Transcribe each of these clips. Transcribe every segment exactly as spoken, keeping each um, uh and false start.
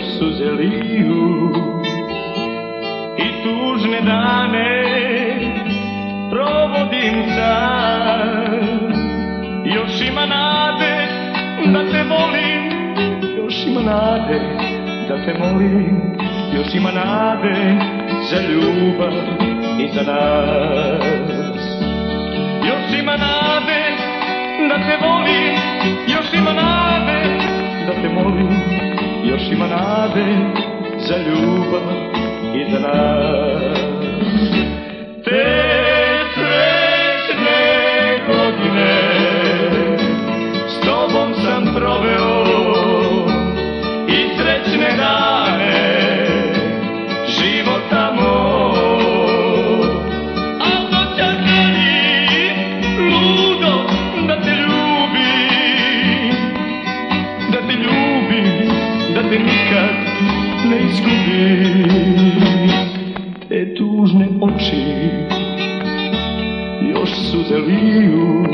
suze liju i tužne dane provodim sam. Još ima nade da te volim, još ima nade da te molim, još ima nade za ljubav i za nas. Još ima nade da te volim, još ima nade da te molim, još ima nade za ljubav i za nas. Te srećne godine s tobom sam proveo i srećne dane života moj. A noća želi ludo da te ljubim, da te ljubim, da te nikad ne izgubim. Te tužne oči još suze liju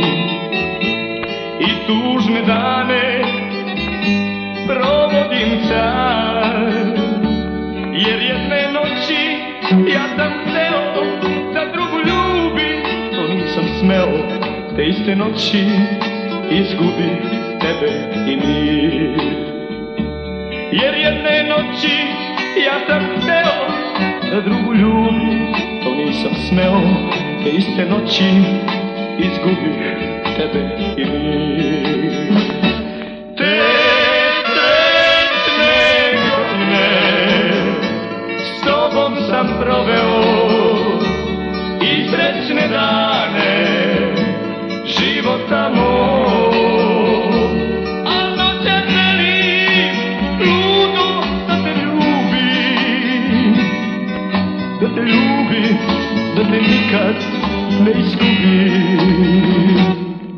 i tužne dane provodim sam. Jer jedne noći ja sam hteo da drugu ljubim, to nisam smeo. Te iste noći izgubih tebe i mir. Jer jedne noći ja sam hteo da drugu ljubim, to nisam smeo. Te iste noći izgubih tebe i mir. Te srećne godine s tobom sam proveo i srećne dane života moj. A noće želim ludo da te ljubim, da te ljubim, da te nikad ne izgubim.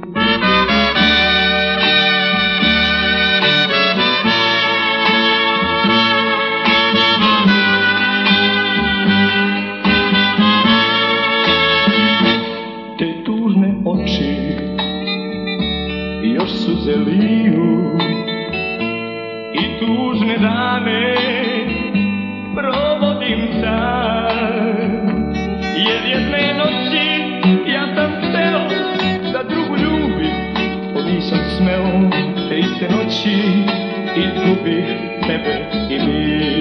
Te tužne oči još suze liju i tužne dane provodim sam. Jer jedne noći ja sam hteo da drugu ljubim, to nisam smeo. Te iste noći izgubih tebe i mir.